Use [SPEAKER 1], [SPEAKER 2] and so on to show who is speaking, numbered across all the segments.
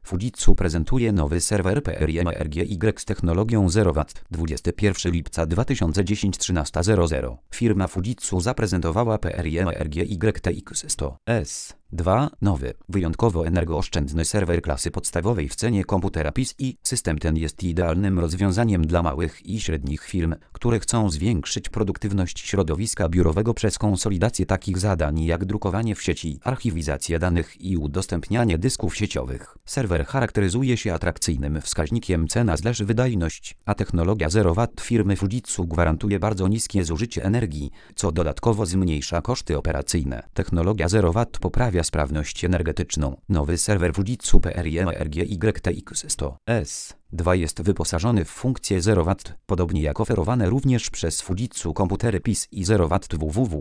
[SPEAKER 1] Fujitsu prezentuje nowy serwer PRIMERGY z technologią 0W. 21 lipca 2010 13:00. Firma Fujitsu zaprezentowała PRIMERGY TX100S. 2. Nowy, wyjątkowo energooszczędny serwer klasy podstawowej w cenie komputera PC. System ten jest idealnym rozwiązaniem dla małych i średnich firm, które chcą zwiększyć produktywność środowiska biurowego przez konsolidację takich zadań jak drukowanie w sieci, archiwizacja danych i udostępnianie dysków sieciowych. Serwer charakteryzuje się atrakcyjnym wskaźnikiem cena/wydajność, a technologia 0W firmy Fujitsu gwarantuje bardzo niskie zużycie energii, co dodatkowo zmniejsza koszty operacyjne. Technologia 0W poprawia sprawność energetyczną. Nowy serwer Fujitsu PRIMERGY TX100S. 2 jest wyposażony w funkcję 0W, podobnie jak oferowane również przez Fujitsu komputery PC i 0W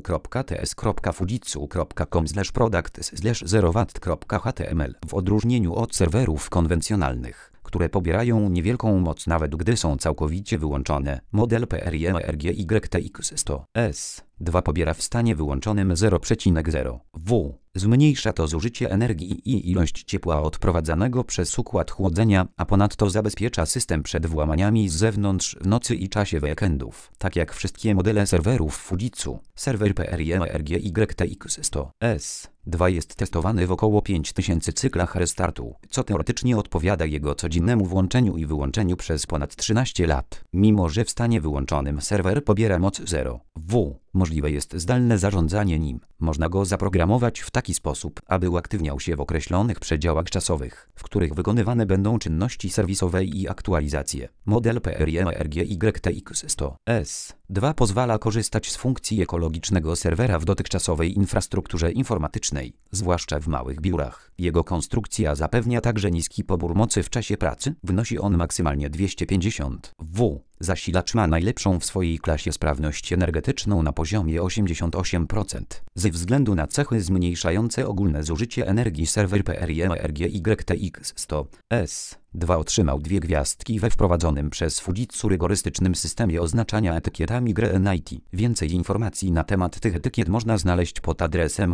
[SPEAKER 1] www.ts.fujitsu.com/products/0w.html. W odróżnieniu od serwerów konwencjonalnych, które pobierają niewielką moc nawet gdy są całkowicie wyłączone, model PRIMERGY TX100S 2 pobiera w stanie wyłączonym 0,0 W. Zmniejsza to zużycie energii i ilość ciepła odprowadzanego przez układ chłodzenia, a ponadto zabezpiecza system przed włamaniami z zewnątrz w nocy i czasie weekendów. Tak jak wszystkie modele serwerów Fujitsu, serwer PRIMERGY TX100S 2 jest testowany w około 5000 cyklach restartu, co teoretycznie odpowiada jego codziennemu włączeniu i wyłączeniu przez ponad 13 lat. Mimo że w stanie wyłączonym serwer pobiera moc 0 W, możliwe jest zdalne zarządzanie nim. Można go zaprogramować w taki sposób, aby uaktywniał się w określonych przedziałach czasowych, w których wykonywane będą czynności serwisowe i aktualizacje. Model PRIMERGY TX100S 2 pozwala korzystać z funkcji ekologicznego serwera w dotychczasowej infrastrukturze informatycznej, zwłaszcza w małych biurach. Jego konstrukcja zapewnia także niski pobór mocy w czasie pracy, wynosi on maksymalnie 250 W. Zasilacz ma najlepszą w swojej klasie sprawność energetyczną na poziomie 88%. Ze względu na cechy zmniejszające ogólne zużycie energii serwer PRIMERGY TX100S 2 otrzymał 2 gwiazdki we wprowadzonym przez Fujitsu rygorystycznym systemie oznaczania etykietami GreenIT. Więcej informacji na temat tych etykiet można znaleźć pod adresem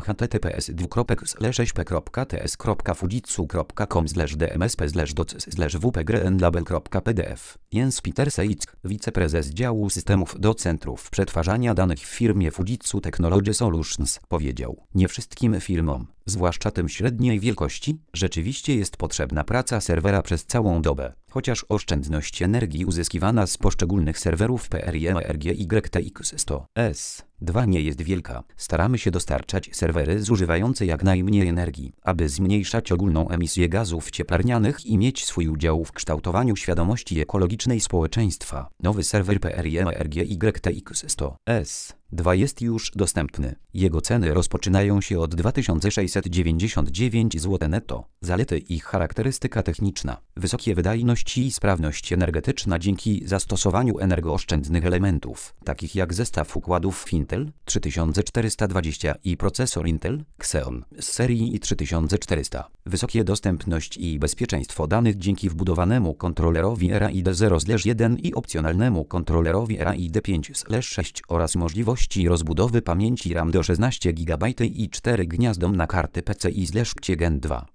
[SPEAKER 1] https://p.ts.fujitsu.com/dmsp/doc/wpgreenlabel.pdf. Jens Peter Seitzk, wiceprezes działu systemów do centrów przetwarzania danych w firmie Fujitsu Technology Solutions, powiedział: nie wszystkim firmom, zwłaszcza tym średniej wielkości, rzeczywiście jest potrzebna praca serwera przez całą dobę. Chociaż oszczędność energii uzyskiwana z poszczególnych serwerów PRIMERGY TX100S 2 nie jest wielka, staramy się dostarczać serwery zużywające jak najmniej energii, aby zmniejszać ogólną emisję gazów cieplarnianych i mieć swój udział w kształtowaniu świadomości ekologicznej społeczeństwa. Nowy serwer PRIMERGY TX100S 2 jest już dostępny. Jego ceny rozpoczynają się od 2699 zł netto. Zalety i charakterystyka techniczna: wysokie wydajności i sprawność energetyczna dzięki zastosowaniu energooszczędnych elementów, takich jak zestaw układów Intel 3420 i procesor Intel Xeon z serii i3400. Wysokie dostępność i bezpieczeństwo danych dzięki wbudowanemu kontrolerowi RAID 0/1 i opcjonalnemu kontrolerowi RAID 5/6 oraz możliwości rozbudowy pamięci RAM do 16 GB i 4 gniazdom na karty PCI/Gen 2.